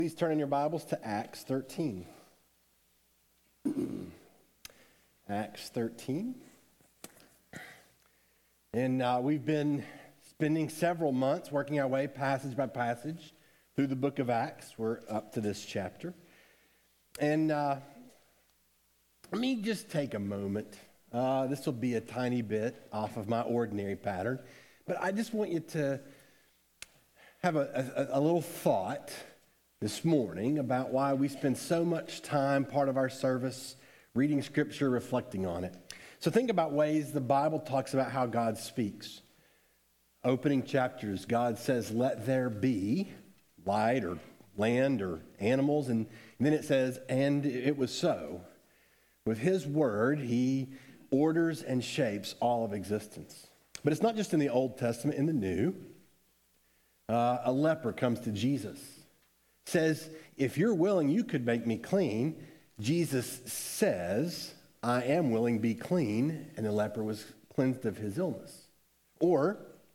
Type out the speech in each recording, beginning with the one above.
Please turn in your Bibles to Acts 13. Acts 13. And we've been spending several months working our way passage by passage through the book of Acts. We're up to this chapter. And let me just take a moment. This will be a tiny bit off of my ordinary pattern. But I just want you to have a little thought this morning about why we spend so much time, part of our service, reading Scripture, reflecting on it. So think about ways the Bible talks about how God speaks. Opening chapters, God says, "Let there be light or land or animals." And then it says, "And it was so." With His word, He orders and shapes all of existence. But it's not just in the Old Testament, in the New. A leper comes to Jesus. Says, "If you're willing, you could make me clean." Jesus says, "I am willing, be clean." And the leper was cleansed of his illness. Or,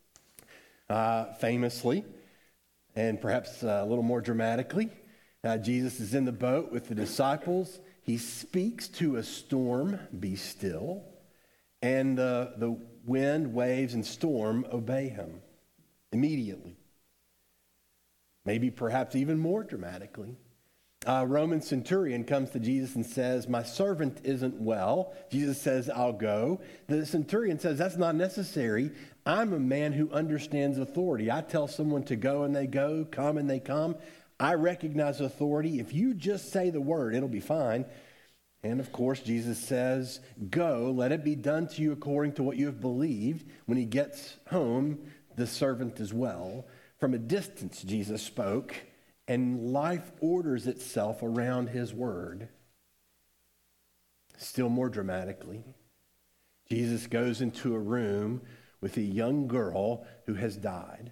famously, and perhaps a little more dramatically, Jesus is in the boat with the disciples. He speaks to a storm, "Be still." And the wind, waves, and storm obey him immediately. Maybe perhaps even more dramatically. A Roman centurion comes to Jesus and says, "My servant isn't well." Jesus says, "I'll go." The centurion says, "That's not necessary. I'm a man who understands authority. I tell someone to go and they go, come and they come. I recognize authority. If you just say the word, it'll be fine." And of course, Jesus says, "Go, let it be done to you according to what you have believed." When he gets home, the servant is well. From a distance, Jesus spoke, and life orders itself around his word. Still more dramatically, Jesus goes into a room with a young girl who has died.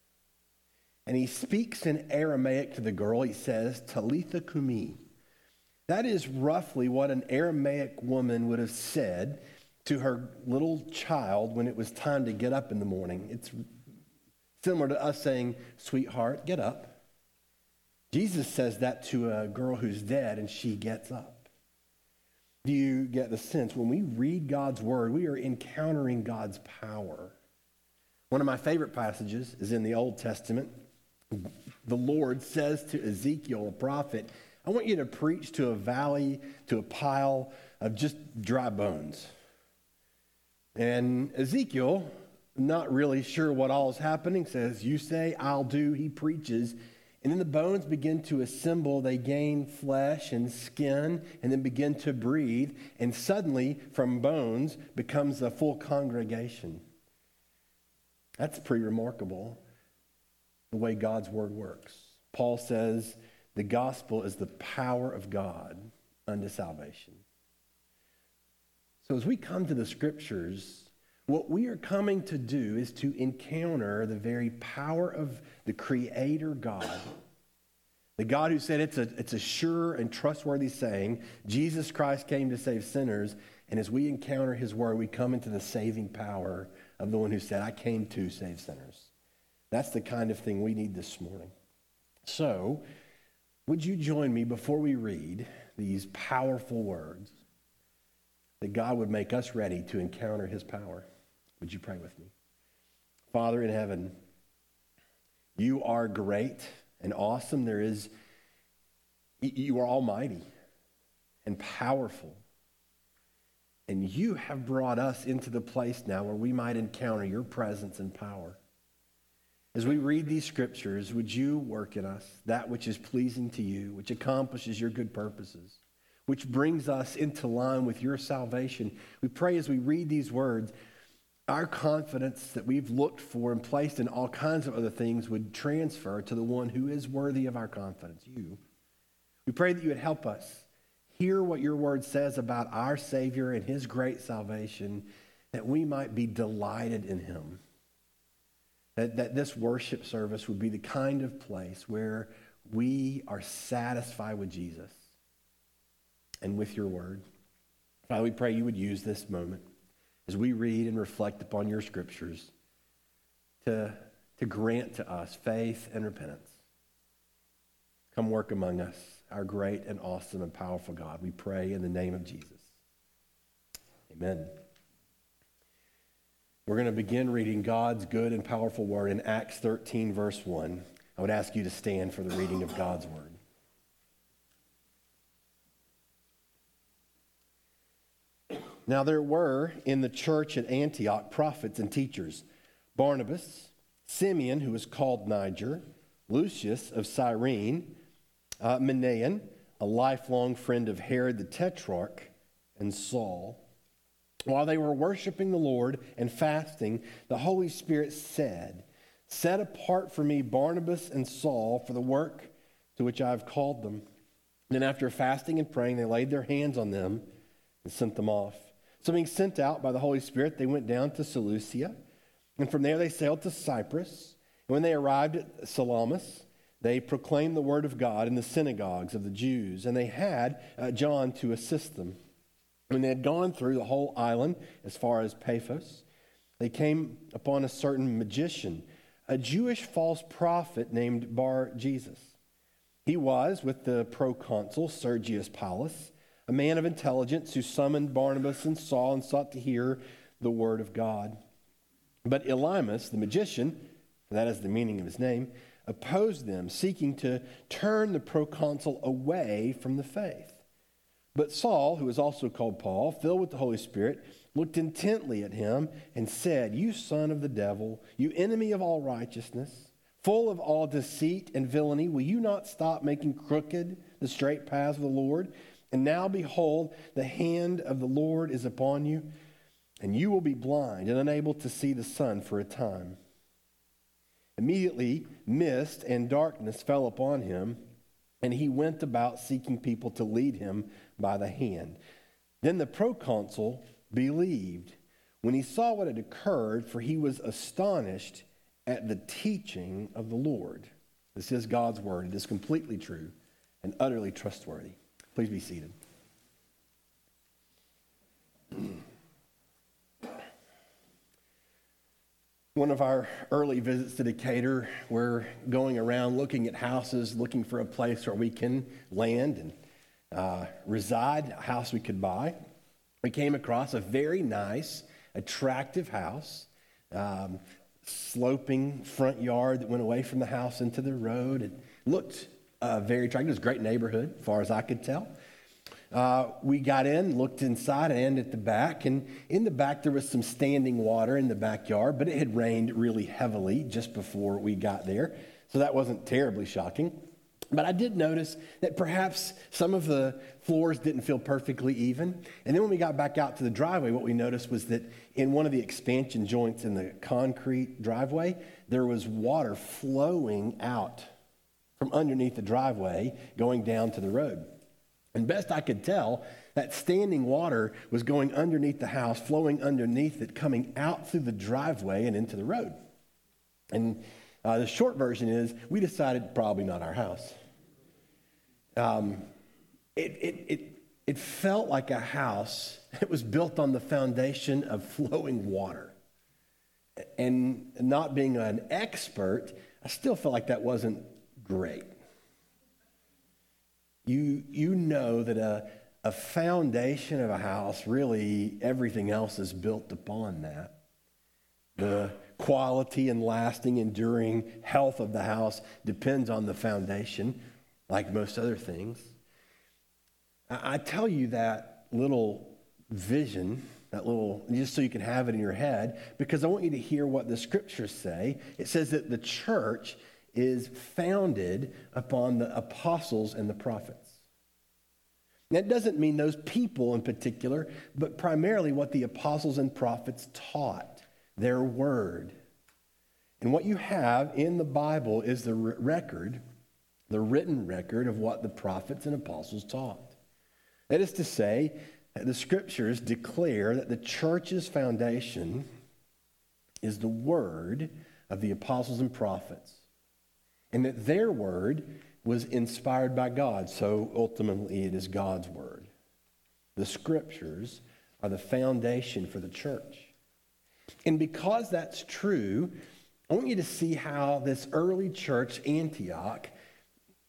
And he speaks in Aramaic to the girl. He says, "Talitha kumi." That is roughly what an Aramaic woman would have said to her little child when it was time to get up in the morning. It's similar to us saying, "Sweetheart, get up." Jesus says that to a girl who's dead, and she gets up. Do you get the sense? When we read God's word, we are encountering God's power. One of my favorite passages is in the Old Testament. The Lord says to Ezekiel, a prophet, "I want you to preach to a valley, to a pile of just dry bones." And Ezekiel, not really sure what all is happening, says, "You say, I'll do." He preaches. And then the bones begin to assemble. They gain flesh and skin and then begin to breathe. And suddenly, from bones, becomes a full congregation. That's pretty remarkable, the way God's word works. Paul says the gospel is the power of God unto salvation. So as we come to the scriptures, what we are coming to do is to encounter the very power of the Creator God. The God who said it's a sure and trustworthy saying, Jesus Christ came to save sinners. And as we encounter his word, we come into the saving power of the one who said, "I came to save sinners." That's the kind of thing we need this morning. So, would you join me before we read these powerful words, that God would make us ready to encounter his power? Would you pray with me? Father in heaven, you are great and awesome. You are almighty and powerful. And you have brought us into the place now where we might encounter your presence and power. As we read these scriptures, would you work in us that which is pleasing to you, which accomplishes your good purposes, which brings us into line with your salvation? We pray as we read these words, our confidence that we've looked for and placed in all kinds of other things would transfer to the one who is worthy of our confidence, you. We pray that you would help us hear what your word says about our Savior and his great salvation, that we might be delighted in him. That this worship service would be the kind of place where we are satisfied with Jesus and with your word. Father, we pray you would use this moment as we read and reflect upon your scriptures to grant to us faith and repentance. Come work among us, our great and awesome and powerful God. We pray in the name of Jesus. Amen. We're going to begin reading God's good and powerful word in Acts 13, verse 1. I would ask you to stand for the reading of God's word. Now there were in the church at Antioch prophets and teachers, Barnabas, Simeon, who was called Niger, Lucius of Cyrene, Manaen, a lifelong friend of Herod the Tetrarch, and Saul. While they were worshiping the Lord and fasting, the Holy Spirit said, "Set apart for me Barnabas and Saul for the work to which I have called them." Then after fasting and praying, they laid their hands on them and sent them off. So being sent out by the Holy Spirit, they went down to Seleucia, and from there they sailed to Cyprus. And when they arrived at Salamis, they proclaimed the word of God in the synagogues of the Jews, and they had John to assist them. When they had gone through the whole island as far as Paphos, they came upon a certain magician, a Jewish false prophet named Bar-Jesus. He was with the proconsul Sergius Paulus, a man of intelligence who summoned Barnabas and Saul and sought to hear the word of God. But Elymas, the magician, for that is the meaning of his name, opposed them, seeking to turn the proconsul away from the faith. But Saul, who was also called Paul, filled with the Holy Spirit, looked intently at him and said, "You son of the devil, you enemy of all righteousness, full of all deceit and villainy, will you not stop making crooked the straight paths of the Lord? And now behold, the hand of the Lord is upon you, and you will be blind and unable to see the sun for a time." Immediately, mist and darkness fell upon him, and he went about seeking people to lead him by the hand. Then the proconsul believed when he saw what had occurred, for he was astonished at the teaching of the Lord. This is God's word. It is completely true and utterly trustworthy. Please be seated. One of our early visits to Decatur, we're going around looking at houses, looking for a place where we can land and reside, a house we could buy. We came across a very nice, attractive house, sloping front yard that went away from the house into the road. It looked very attractive. It was a great neighborhood, as far as I could tell. We got in, looked inside, and at the back. And in the back, there was some standing water in the backyard, but it had rained really heavily just before we got there. So that wasn't terribly shocking. But I did notice that perhaps some of the floors didn't feel perfectly even. And then when we got back out to the driveway, what we noticed was that in one of the expansion joints in the concrete driveway, there was water flowing out from underneath the driveway going down to the road. And best I could tell, that standing water was going underneath the house, flowing underneath it, coming out through the driveway and into the road. And the short version is, we decided probably not our house. It felt like a house that was built on the foundation of flowing water. And not being an expert, I still felt like that wasn't great. You know that a foundation of a house, really everything else is built upon that. The quality and lasting, enduring health of the house depends on the foundation, like most other things. I tell you that little vision, just so you can have it in your head, because I want you to hear what the scriptures say. It says that the church is founded upon the apostles and the prophets. That doesn't mean those people in particular, but primarily what the apostles and prophets taught, their word. And what you have in the Bible is the record, the written record of what the prophets and apostles taught. That is to say, the scriptures declare that the church's foundation is the word of the apostles and prophets, and that their word was inspired by God, so ultimately it is God's word. The scriptures are the foundation for the church. And because that's true, I want you to see how this early church, Antioch,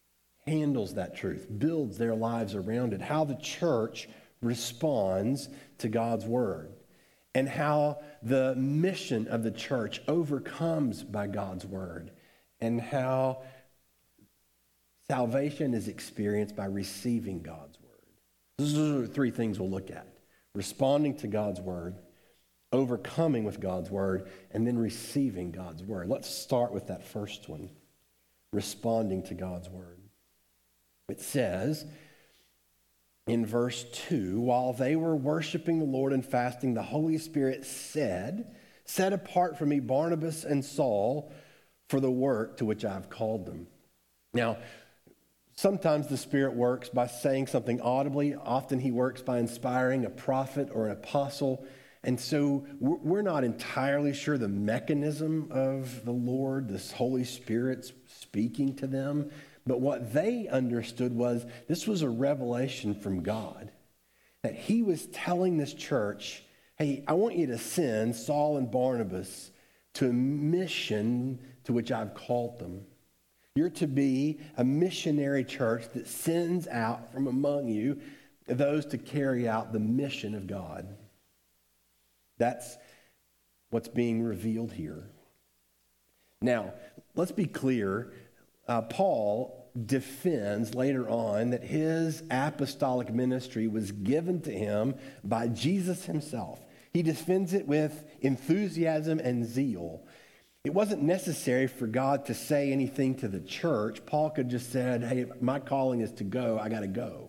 handles that truth, builds their lives around it, how the church responds to God's word, and how the mission of the church overcomes by God's word, and how salvation is experienced by receiving God's word. Those are the three things we'll look at: responding to God's word, overcoming with God's word, and then receiving God's word. Let's start with that first one, responding to God's word. It says in verse 2, while they were worshiping the Lord and fasting, the Holy Spirit said, "Set apart for me Barnabas and Saul for the work to which I have called them." Now, sometimes the Spirit works by saying something audibly. Often he works by inspiring a prophet or an apostle. And so we're not entirely sure the mechanism of the Lord, this Holy Spirit speaking to them. But what they understood was this was a revelation from God, that he was telling this church, hey, I want you to send Saul and Barnabas to a mission to which I've called them. You're to be a missionary church that sends out from among you those to carry out the mission of God. That's what's being revealed here. Now, let's be clear. Paul defends later on that his apostolic ministry was given to him by Jesus himself. He defends it with enthusiasm and zeal. It wasn't necessary for God to say anything to the church. Paul could just said, hey, my calling is to go. I got to go.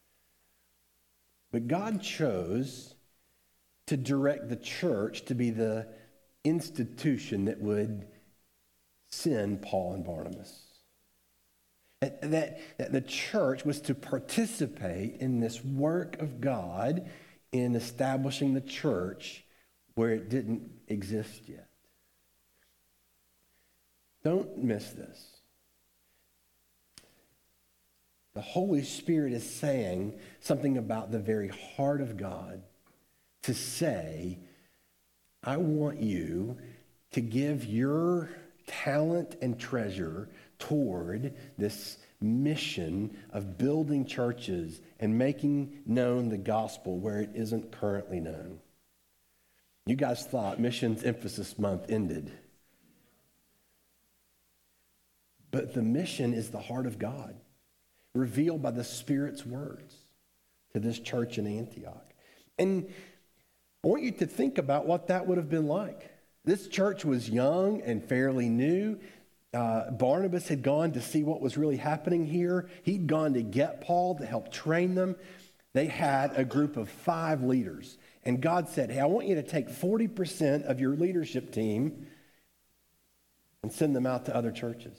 But God chose to direct the church to be the institution that would send Paul and Barnabas. That the church was to participate in this work of God in establishing the church where it didn't exist yet. Don't miss this. The Holy Spirit is saying something about the very heart of God to say, I want you to give your talent and treasure toward this mission of building churches and making known the gospel where it isn't currently known. You guys thought Missions Emphasis Month ended. But the mission is the heart of God, revealed by the Spirit's words to this church in Antioch. And I want you to think about what that would have been like. This church was young and fairly new. Barnabas had gone to see what was really happening here. He'd gone to get Paul to help train them. They had a group of 5 leaders. And God said, hey, I want you to take 40% of your leadership team and send them out to other churches.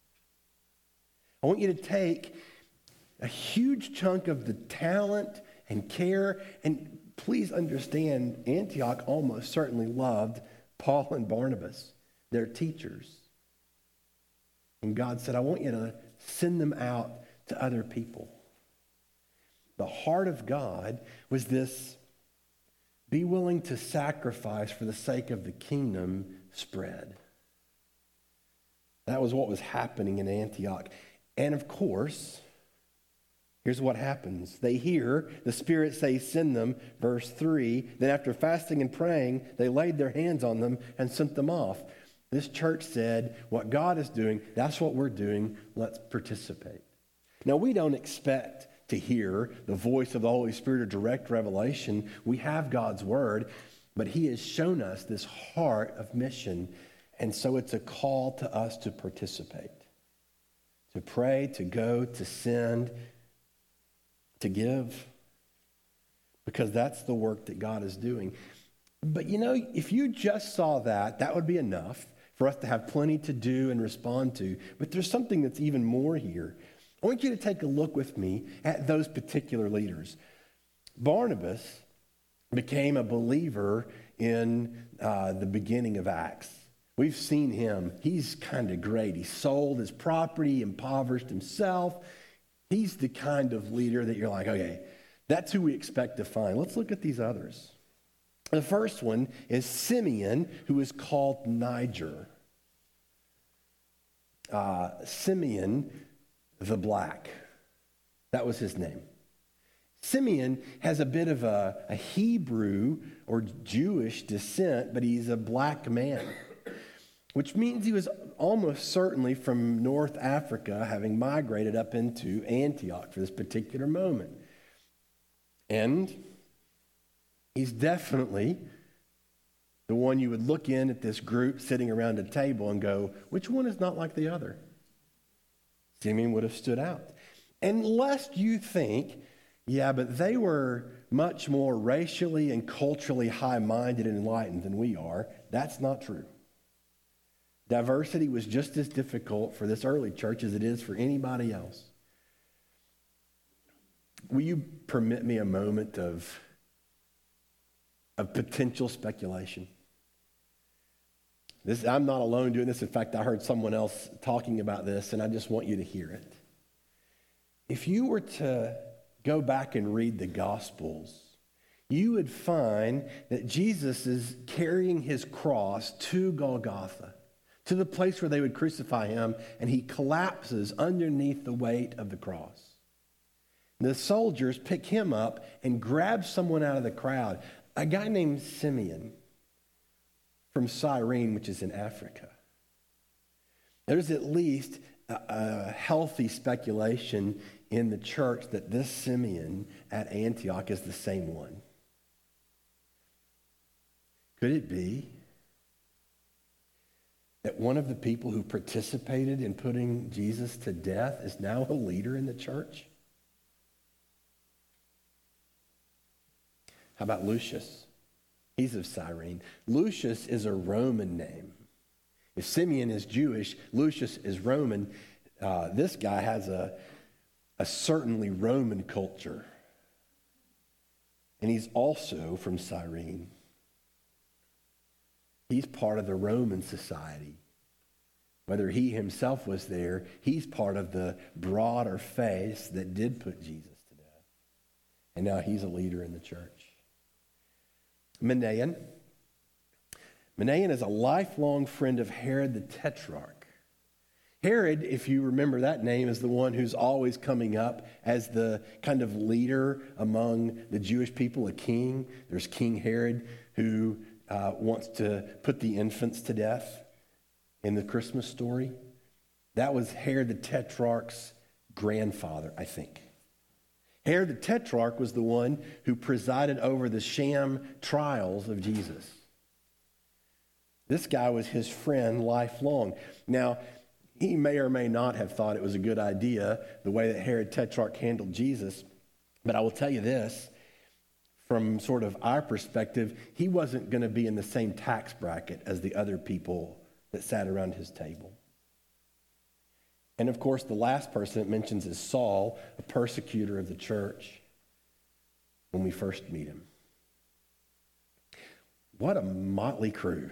I want you to take a huge chunk of the talent and care, and please understand, Antioch almost certainly loved Paul and Barnabas, their teachers. And God said, I want you to send them out to other people. The heart of God was this: be willing to sacrifice for the sake of the kingdom spread. That was what was happening in Antioch. And of course, here's what happens. They hear the Spirit say, send them, verse 3. Then after fasting and praying, they laid their hands on them and sent them off. This church said, what God is doing, that's what we're doing. Let's participate. Now, we don't expect to hear the voice of the Holy Spirit or direct revelation. We have God's word, but he has shown us this heart of mission. And so it's a call to us to participate, to pray, to go, to send, to give, because that's the work that God is doing. But you know, if you just saw that, that would be enough for us to have plenty to do and respond to. But there's something that's even more here. I want you to take a look with me at those particular leaders. Barnabas became a believer in the beginning of Acts. We've seen him. He's kind of great. He sold his property, impoverished himself. He's the kind of leader that you're like, okay, that's who we expect to find. Let's look at these others. The first one is Simeon, who is called Niger. Simeon the Black. That was his name. Simeon has a bit of a Hebrew or Jewish descent, but he's a black man, which means he was almost certainly from North Africa, having migrated up into Antioch for this particular moment. And he's definitely the one you would look in at this group sitting around a table and go, which one is not like the other? Simeon would have stood out. And lest you think, yeah, but they were much more racially and culturally high-minded and enlightened than we are, that's not true. Diversity was just as difficult for this early church as it is for anybody else. Will you permit me a moment of potential speculation? I'm not alone doing this. In fact, I heard someone else talking about this, and I just want you to hear it. If you were to go back and read the Gospels, you would find that Jesus is carrying his cross to Golgotha, to the place where they would crucify him, and he collapses underneath the weight of the cross. The soldiers pick him up and grab someone out of the crowd, a guy named Simeon from Cyrene, which is in Africa. There's at least a healthy speculation in the church that this Simeon at Antioch is the same one. Could it be that one of the people who participated in putting Jesus to death is now a leader in the church? How about Lucius? He's of Cyrene. Lucius is a Roman name. If Simeon is Jewish, Lucius is Roman. This guy has a certainly Roman culture. And he's also from Cyrene. He's part of the Roman society. Whether he himself was there, he's part of the broader faith that did put Jesus to death. And now he's a leader in the church. Manaen. Manaen is a lifelong friend of Herod the Tetrarch. Herod, if you remember that name, is the one who's always coming up as the kind of leader among the Jewish people, a king. There's King Herod who wants to put the infants to death in the Christmas story. That was Herod the Tetrarch's grandfather, I think. Herod the Tetrarch was the one who presided over the sham trials of Jesus. This guy was his friend lifelong. Now, he may or may not have thought it was a good idea, the way that Herod Tetrarch handled Jesus. But I will tell you this, from sort of our perspective, he wasn't going to be in the same tax bracket as the other people that sat around his table. And of course, the last person it mentions is Saul, a persecutor of the church, when we first meet him. What a motley crew.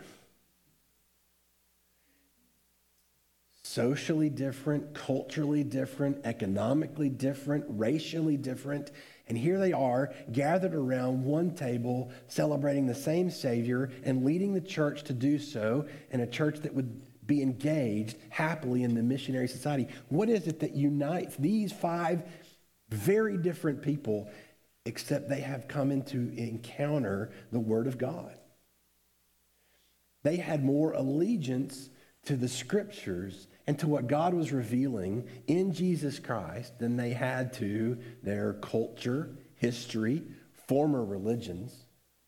Socially different, culturally different, economically different, racially different. And here they are, gathered around one table, celebrating the same Savior and leading the church to do so, in a church that would be engaged happily in the missionary society. What is it that unites these five very different people, except they have come into encounter the Word of God? They had more allegiance to the Scriptures and to what God was revealing in Jesus Christ than they had to their culture, history, former religions,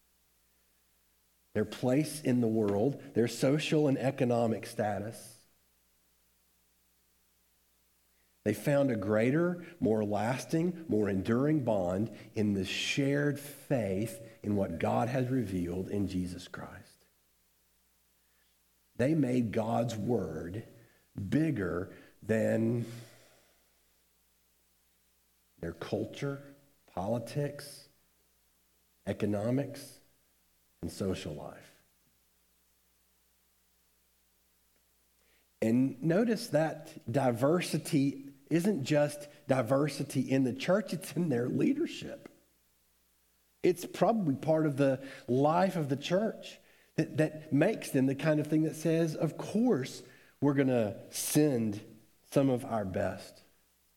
their place in the world, their social and economic status. They found a greater, more lasting, more enduring bond in the shared faith in what God has revealed in Jesus Christ. They made God's word bigger than their culture, politics, economics, and social life. And notice that diversity isn't just diversity in the church, it's in their leadership. It's probably part of the life of the church that makes them the kind of thing that says, of course, we're going to send some of our best.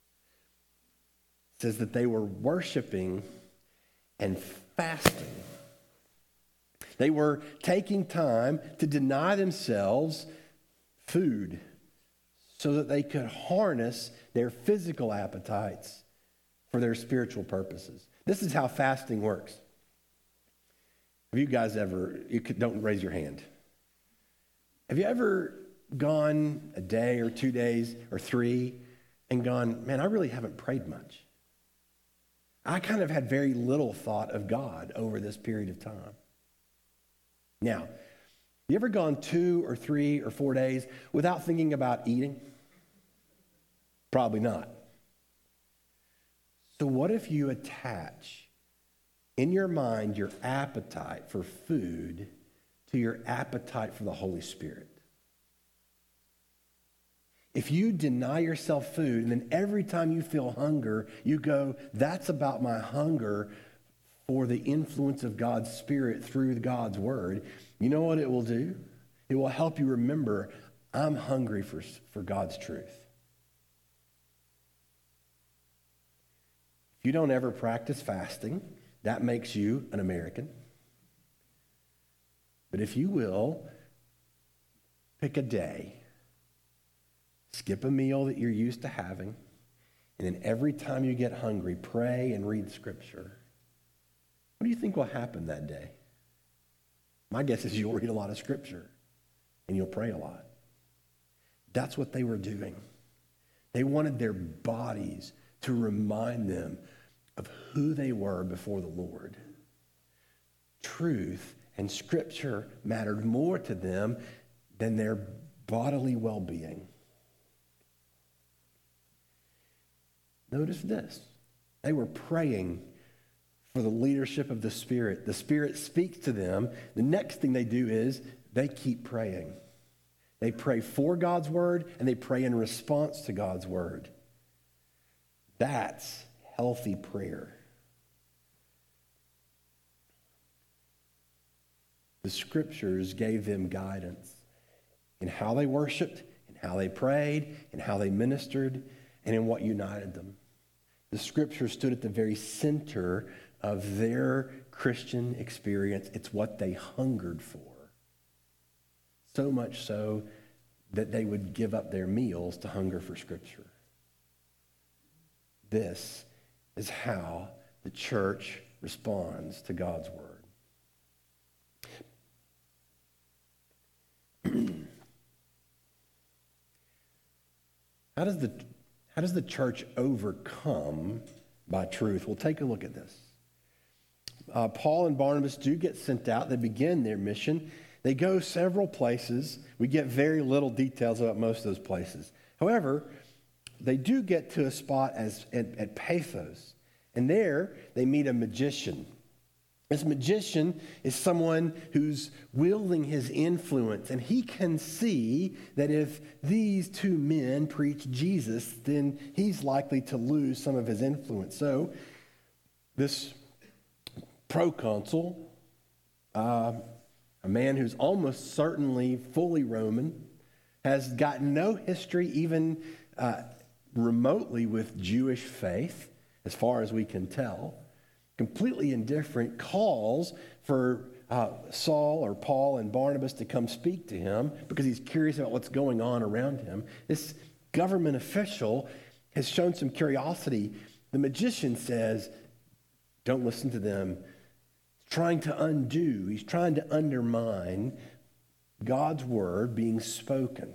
says that they were worshiping and fasting. They were taking time to deny themselves food so that they could harness their physical appetites for their spiritual purposes. This is how fasting works. Have you guys ever, don't raise your hand. Have you ever gone a day or 2 days or 3 and gone, man, I really haven't prayed much. I kind of had very little thought of God over this period of time. Now, you ever gone 2 or 3 or 4 days without thinking about eating? Probably not. So what if you attach in your mind your appetite for food to your appetite for the Holy Spirit? If you deny yourself food and then every time you feel hunger, you go, that's about my hunger for the influence of God's Spirit through God's Word, you know what it will do? It will help you remember, I'm hungry for God's truth. If you don't ever practice fasting, that makes you an American. But if you will, pick a day, skip a meal that you're used to having, and then every time you get hungry, pray and read Scripture. What do you think will happen that day? My guess is you'll read a lot of Scripture and you'll pray a lot. That's what they were doing. They wanted their bodies to remind them of who they were before the Lord. Truth and Scripture mattered more to them than their bodily well-being. Notice this. They were praying for the leadership of the Spirit. The Spirit speaks to them. The next thing they do is they keep praying. They pray for God's Word and they pray in response to God's Word. That's healthy prayer. The Scriptures gave them guidance in how they worshiped, in how they prayed, in how they ministered, and in what united them. The Scriptures stood at the very center of their Christian experience. It's what they hungered for. So much so that they would give up their meals to hunger for Scripture. This is how the church responds to God's Word. How does the church overcome by truth? Well, take a look at this. Paul and Barnabas do get sent out. They begin their mission. They go several places. We get very little details about most of those places. However, they do get to a spot at Paphos. And there they meet a magician. This magician is someone who's wielding his influence, and he can see that if these two men preach Jesus, then he's likely to lose some of his influence. So this proconsul, a man who's almost certainly fully Roman, has got no history even remotely with Jewish faith, as far as we can tell, completely indifferent, calls for Saul or Paul and Barnabas to come speak to him because he's curious about what's going on around him. This government official has shown some curiosity. The magician says, don't listen to them. He's trying to undo, he's trying to undermine God's word being spoken.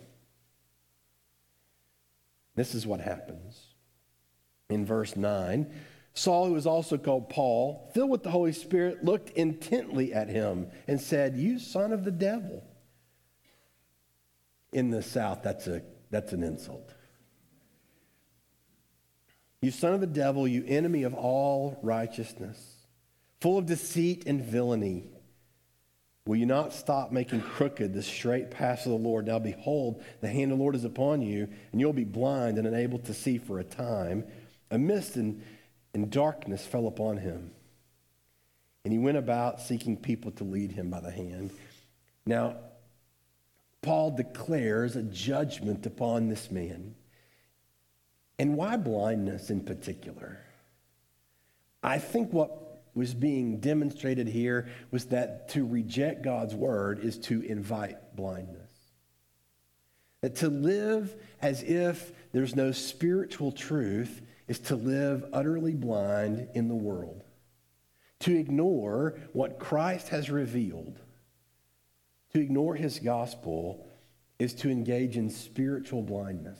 This is what happens. In verse 9, Saul, who was also called Paul, filled with the Holy Spirit, looked intently at him and said, "You son of the devil." In the South, that's an insult. "You son of the devil, you enemy of all righteousness, full of deceit and villainy. Will you not stop making crooked the straight paths of the Lord? Now behold, the hand of the Lord is upon you, and you'll be blind and unable to see for a time." A mist and darkness fell upon him, and he went about seeking people to lead him by the hand. Now, Paul declares a judgment upon this man. And why blindness in particular? I think what was being demonstrated here was that to reject God's word is to invite blindness. That to live as if there's no spiritual truth is to live utterly blind in the world. To ignore what Christ has revealed, to ignore his gospel, is to engage in spiritual blindness.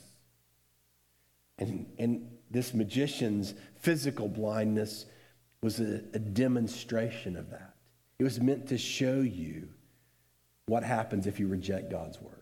And this magician's physical blindness was a demonstration of that. It was meant to show you what happens if you reject God's word.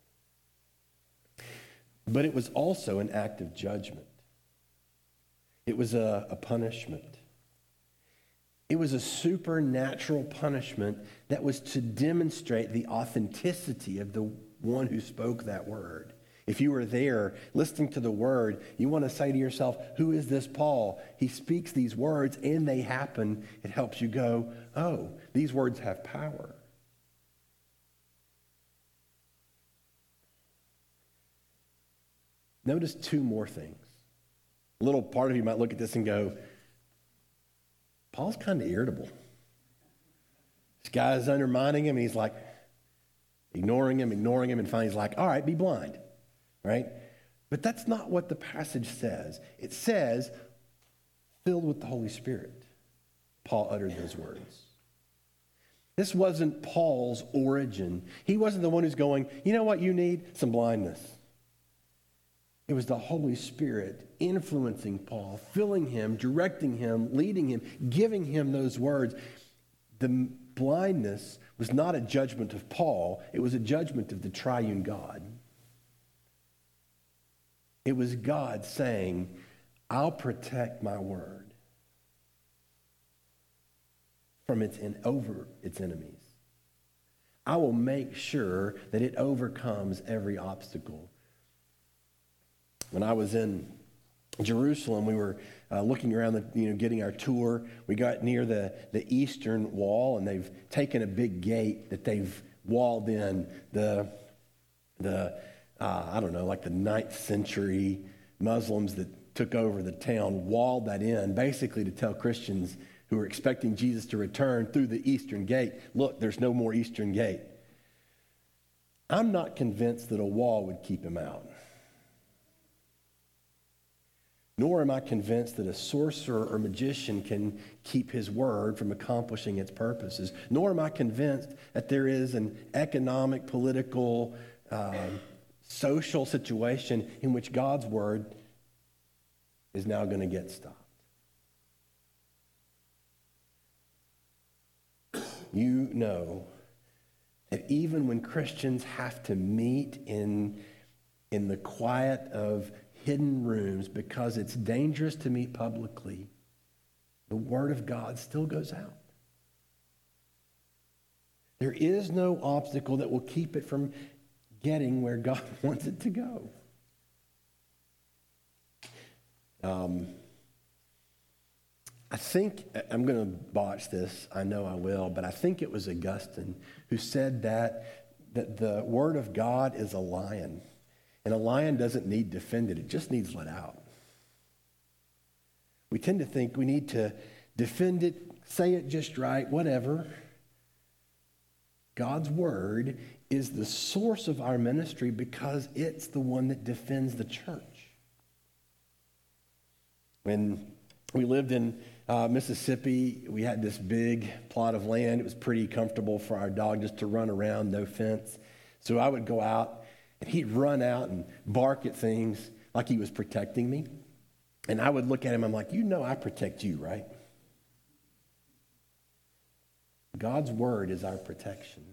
But it was also an act of judgment. It was a punishment. It was a supernatural punishment that was to demonstrate the authenticity of the one who spoke that word. If you were there listening to the word, you want to say to yourself, who is this Paul? He speaks these words and they happen. It helps you go, oh, these words have power. Notice two more things. A little part of you might look at this and go, Paul's kind of irritable. This guy is undermining him, and he's like ignoring him, and finally he's like, all right, be blind, right? But that's not what the passage says. It says, filled with the Holy Spirit, Paul uttered those words. This wasn't Paul's origin. He wasn't the one who's going, you know what you need? Some blindness. It was the Holy Spirit influencing Paul, filling him, directing him, leading him, giving him those words. The blindness was not a judgment of Paul. It was a judgment of the triune God. It was God saying, I'll protect my word from over its enemies. I will make sure that it overcomes every obstacle. When I was in Jerusalem, we were looking around, getting our tour. We got near the eastern wall, and they've taken a big gate that they've walled in. I don't know, like the 9th century Muslims that took over the town walled that in, basically to tell Christians who were expecting Jesus to return through the eastern gate, look, there's no more eastern gate. I'm not convinced that a wall would keep him out. Nor am I convinced that a sorcerer or magician can keep his word from accomplishing its purposes. Nor am I convinced that there is an economic, political, social situation in which God's word is now going to get stopped. You know that even when Christians have to meet in the quiet of hidden rooms because it's dangerous to meet publicly, the word of God still goes out. There is no obstacle that will keep it from getting where God wants it to go. I think, I'm going to botch this, I know I will, but I think it was Augustine who said that the word of God is a lion. And a lion doesn't need defended, it just needs let out. We tend to think we need to defend it, say it just right, whatever. God's word is the source of our ministry because it's the one that defends the church. When we lived in Mississippi, we had this big plot of land. It was pretty comfortable for our dog just to run around, no fence. So I would go out, and he'd run out and bark at things like he was protecting me. And I would look at him, I'm like, I protect you, right? God's word is our protection.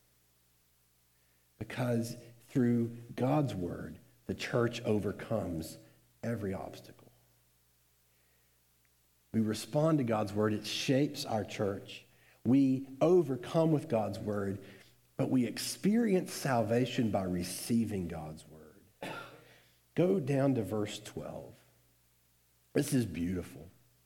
Because through God's word, the church overcomes every obstacle. We respond to God's word. It shapes our church. We overcome with God's word, but we experience salvation by receiving God's word. Go down to verse 12. This is beautiful.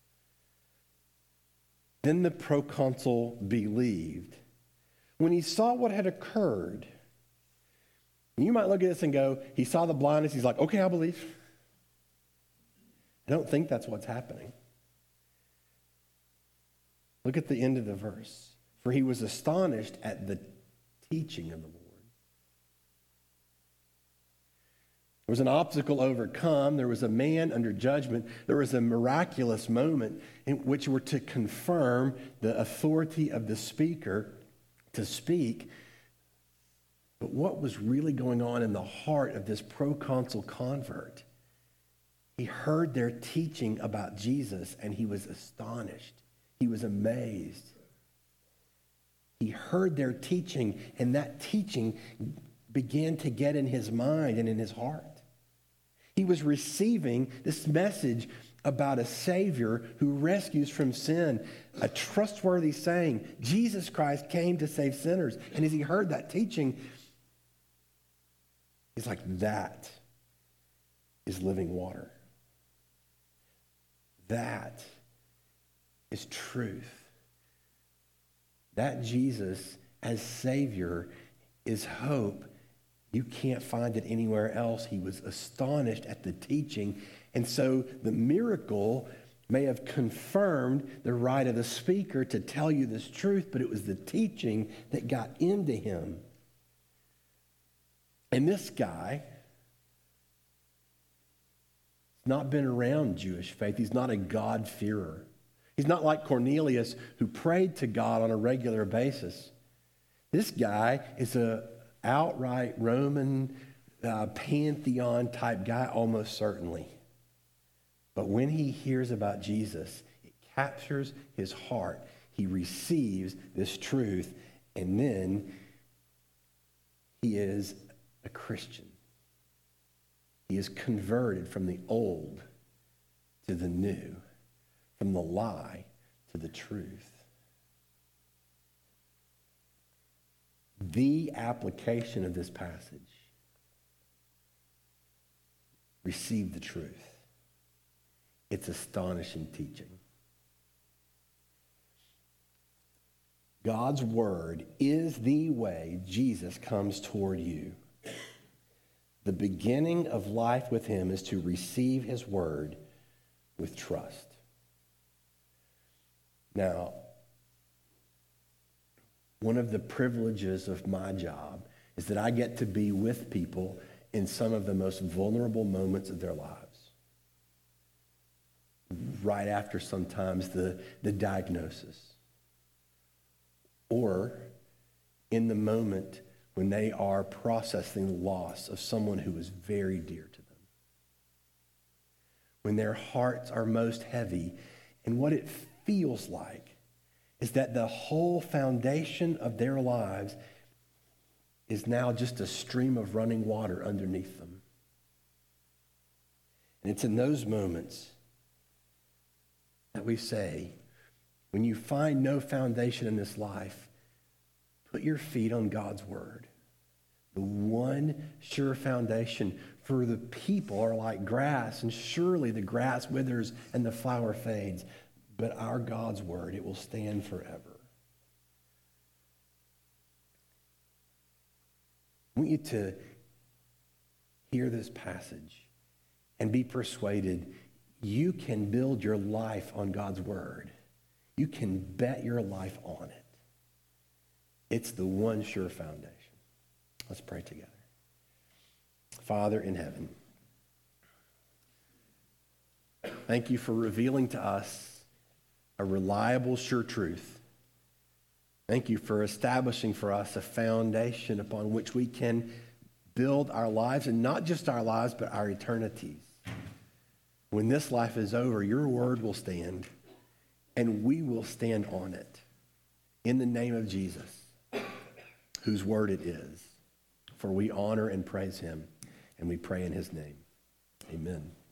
Then the proconsul believed when he saw what had occurred. You might look at this and go, he saw the blindness. He's like, okay, I believe. I don't think that's what's happening. Look at the end of the verse. For he was astonished at the teaching of the Lord. There was an obstacle overcome. There was a man under judgment. There was a miraculous moment in which were to confirm the authority of the speaker to speak. But what was really going on in the heart of this proconsul convert? He heard their teaching about Jesus and he was astonished. He was amazed. He heard their teaching and that teaching began to get in his mind and in his heart. He was receiving this message about a Savior who rescues from sin, a trustworthy saying. Jesus Christ came to save sinners. And as he heard that teaching, he's like, that is living water. That is truth. That Jesus as Savior is hope. You can't find it anywhere else. He was astonished at the teaching. And so the miracle may have confirmed the right of the speaker to tell you this truth, but it was the teaching that got into him. And this guy has not been around Jewish faith. He's not a God-fearer. He's not like Cornelius who prayed to God on a regular basis. This guy is a outright Roman pantheon type guy, almost certainly. But when he hears about Jesus, it captures his heart. He receives this truth, and then he is a Christian. He is converted from the old to the new, from the lie to the truth. The application of this passage: receive the truth. It's astonishing teaching. God's word is the way Jesus comes toward you. The beginning of life with him is to receive his word with trust. Now, one of the privileges of my job is that I get to be with people in some of the most vulnerable moments of their lives. Right after sometimes the diagnosis. Or in the moment when they are processing the loss of someone who is very dear to them. When their hearts are most heavy, and what it feels like is that the whole foundation of their lives is now just a stream of running water underneath them. And it's in those moments that we say, when you find no foundation in this life, put your feet on God's word. The one sure foundation. For the people are like grass, and surely the grass withers and the flower fades. But our God's word, it will stand forever. I want you to hear this passage and be persuaded you can build your life on God's word. You can bet your life on it. It's the one sure foundation. Let's pray together. Father in heaven, thank you for revealing to us a reliable, sure truth. Thank you for establishing for us a foundation upon which we can build our lives, and not just our lives, but our eternities. When this life is over, your word will stand, and we will stand on it in the name of Jesus, whose word it is. For we honor and praise him, and we pray in his name. Amen.